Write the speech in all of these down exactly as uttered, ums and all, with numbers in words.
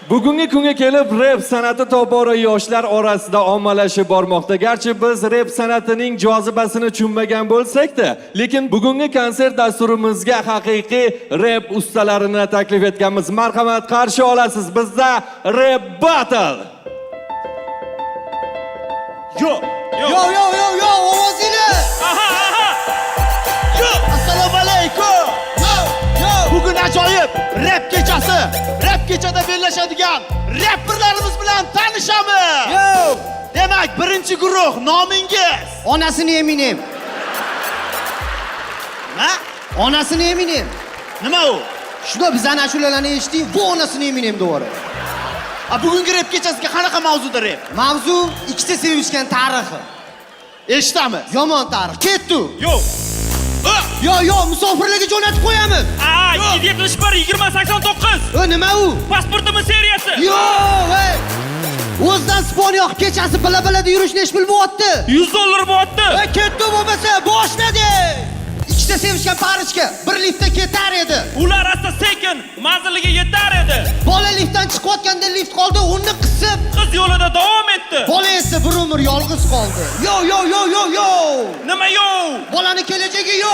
Bugungi kunga kelib rap san'ati tobora yoshlar orasida ommalashib bormoqda. Garchi biz rap san'atining jozibasini tushunmagan bo'lsak-da, lekin bugungi konsert dasturimizga haqiqiy rap ustalarini taklif etganmiz. Marhamat, qarshi olasiz. Bizda Rap Battle. Yo, yo, yo, yo, yo, ovozini. Aha, aha. Yo, Assalomu alaykum. Yo, yo. Bugun ajoyib rap kechasi. Rap kechada bellashadigan rapperlarimiz bilan tanishamiz. Yo! Demak, birinchi guruh nomingiz. Onasini Eminem. Ha? Onasini Eminem. Nima u? Shunda biz ana shularni eshitdik, bu onasini Eminem degani. A bugungi rap kechasiga qanaqa mavzuda rap? Mavzu ikkita sevishgan tarixi. Eshitamiz. Yomon tarix. Ketdi. yo. Yo, yo, musofirlarga jo'natib qo'yamiz. Aa, ikki yuz yetmish bir yigirma sakson to'qqiz. O nima u? Pasportimiz seriyasi. Yo, hey. O'zdan spon yoqib kechasi bila-bilada yurishni ish bilmayapti. yuz dollar bo'pti. Hey, ketdi bo'lmasa boshladi. Ikkita sevishgan parishka bir liftda ketar edi. Ular asta sekin manziliga yetar edi. Bola liftdan chiqayotganda lift qoldi, uni qisib, Qiz yo'lida davom etdi. bola esa bir umr yolg'iz qoldi. Yo, yo, yo, yo, yo. Nima yo? Bolani kelajagi yo.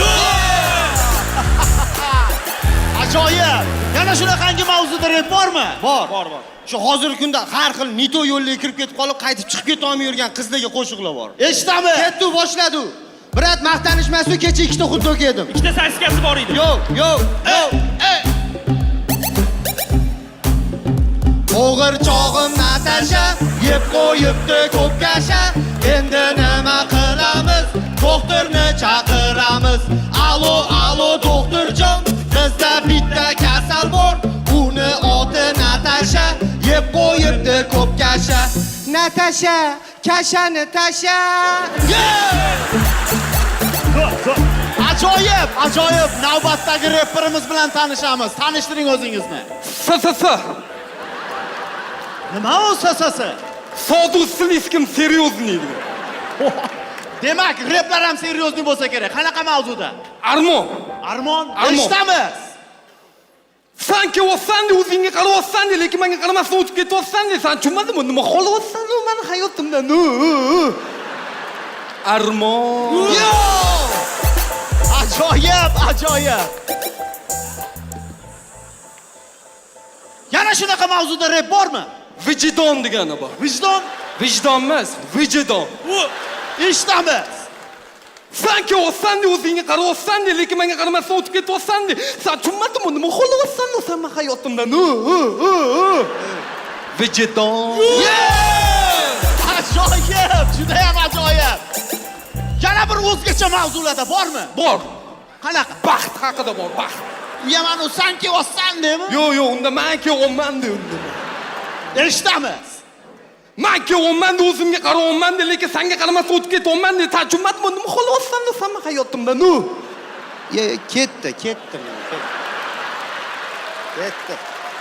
Ajoyib. Yana shunaqangi mavzuda rap bormi? Bor. Bor, bor. Shu hozirgi kunda har xil nito yo'llarga kirib ketib qolib, qaytib chiqib keta olmay yurgan qizlarga qo'shiqlar bor. Eshitamiz. Ketdi, boshladi. Birat maqtanishmasu kecha ikkita xuddi yedim. Ikkita saskasi bor edi. Yo, yo, yo. Ey, O'g'ir chog'im Natasha, yeb qo'yibdi ko'p kasha. Endi nima qilamiz? Doktorni chaqiramiz. Alo, alo, doktorjon, bizda bitta kasal bor. Uni oti Natasha, yeb qo'yibdi ko'p kasha. Natasha, kashani tasha. ajoyib, ajoyib. Navbatdagi rapperimiz bilan tanishamiz. Tanishtiring o'zingizni. С С С. Nima u sasasi? Sodu слишком серьезный. Demak, raplar ham seriozli bo'lsa kerak. Qanaqa mavzuda? Armon. Armon, Armon. eshitamiz. Sanki o'zingga o'zingga qarayapsan, lekin menga qaramasdan o'tib ketyapsan, san tushunmadingmi? Nima xohlayapsan u meni hayotimdan? Armon. Yo! Ajoyib, ajoyib. Yana shunaqa mavzuda rap bormi? Vijdon degani bor. Vijdon, Vijdon emas, vijdon. u eshitamiz. Sanki o'zingga o'zingga qarayapsan, lekin menga qaramasdan o'tib ketyapsan, san tushunmadingmi? Nima xohlayapsan u sen meni hayotimdan? Vijdon. Ajoyib, juda ham ajoyib. Yana bir o'zgacha mavzularda bormi? Bor. Qanaqa? Baxt haqida bor, baxt. U ham anu sanki ossan demi? Yo, yo, unda men ke'olman unda. Eshitamiz. Men ke'olman o'zimga qarayapman, lekin senga qaramasdan o'tib ketyapman, sen tushunmadingmi? Nima xohlayapsan sen meni hayotimdan? Ye, ketdi, ketdi. Ketdi.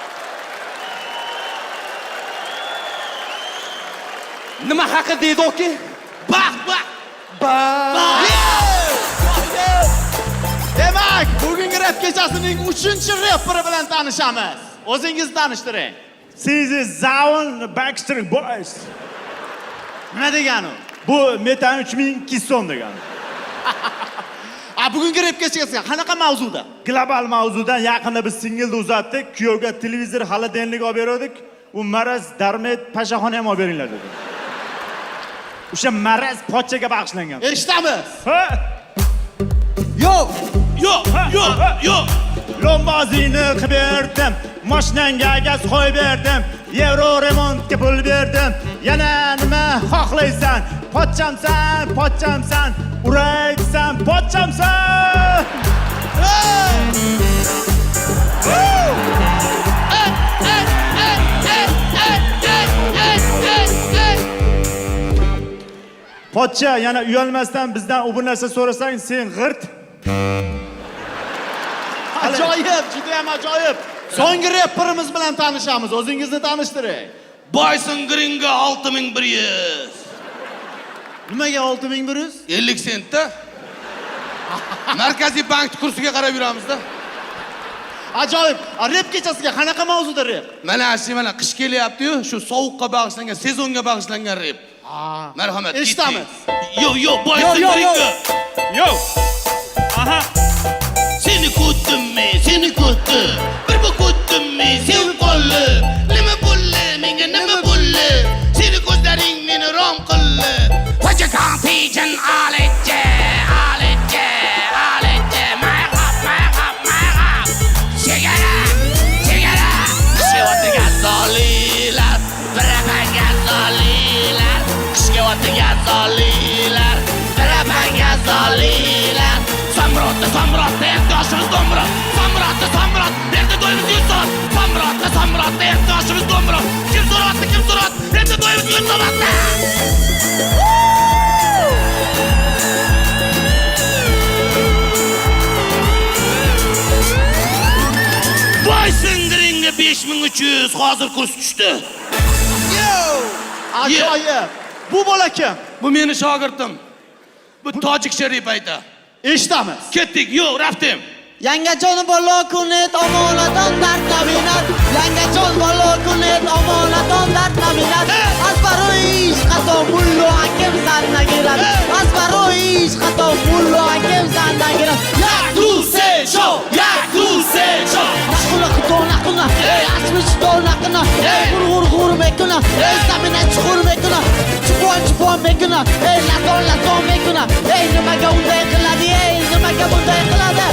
Nima haqida edi oke? Baxt, baxt. Ba. Demak, bugungi rap kechasining uchinchi rapperi bilan tanishamiz. O'zingizni tanishtiring. This is Zaun Backstreet Boys. Nima degani u? Bu metan uch ming ikki yuz so'm degani. A bugungi rap kechasiga qanaqa mavzuda? Global mavzudan yaqinda biz singlni uzatdik. Kuyovga televizor xaladenlik olib berdik. U maraz darmet pashaxona ham olib beringlar dedi. O'sha maraz pochaga bag'ishlangan. Eshitamiz. Ha? Yo, Yo, yo, yo. Lombozini qilib berdim, mashinanga gaz qo'yib berdim, yevro remontga pul berdim. Yana nima xohlaysan? Pochchamsan, pochchamsan, uraysan, pochchamsan. Pochcha, yana uyalmasdan bizdan u bu narsa so'rasang, sen g'irt. Ajoyib, juda ham ajoyib. So'nggi rapperimiz bilan tanishamiz. O'zingizni tanishtiring. Bison Green'ga olti ming bir yuz. Nimaga olti ming bir yuz? ellik sentda. Markaziy bank kursiga qarab yuramiz-da. Ajoyib. A, rep kechasiga qanaqa mavzuda rep? Mana shu mana qish kelyapti-yu, shu sovuqqa bag'ishlangan, sezonga bag'ishlangan rep. Marhamat. Eshitamiz. Yo, yo, boysin biringa. Yo. Aha. Seni kutdimmi, seni kutdim. Bir bu kutdimmi, sen qolli. Nima bo'ldi, menga nima bo'ldi? Seni ko'zlaring meni rom qildi. What you can't teach an oletje, oletje, oletje. My God, my God, my God. Chegara, chegara. Kishga o'tiga solilar, birapaga solilar. Kishga o'tiga solilar, birapaga solilar. Samrotda, samrotda, ertoshimiz do'mbrot. Samrotda, samrot, erta to'yimiz yuzot. Samrotda, samrotda, ertoshimiz do'mbrot. Kim so'rotda, kim so'rot, erta to'yimiz yuzotda. Voy singringa besh ming uch yuz hozir kurs tushdi. Ajoyib. Bu bola kim? Bu meni shogirdim. Bu tojik sharif ayta. Eshitamiz. Ketdik, yo'q, raftim. Yangajon bola kunet omonaton dard nabinat. Yangajon bola kunet omonaton dard nabinat. Asbaroish qato mullo akem zannagirat. Asbaroish qato mullo akem zannagirat. Yak tu se show, yak tu se show. Naqula qitona quna, ey asmish dona quna, ey gurgur gur mekuna, ey samina chuqur mekuna. Chupon chupon mekuna, ey laton laton mekuna. Ey nimaga unday qiladi, ey nimaga bunday qiladi?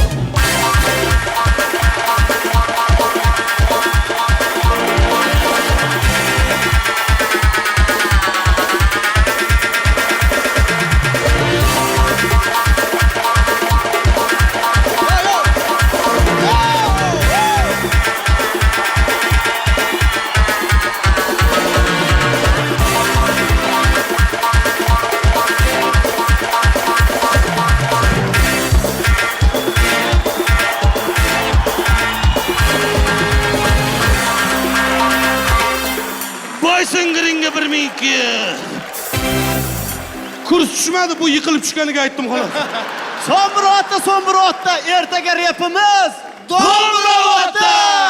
Singringa bir ming ikki. Kurs tushmadi, bu yiqilib tushganiga aytdim xolos. So'mrotda, so'mrotda ertaga repimiz. Do'mbrotda!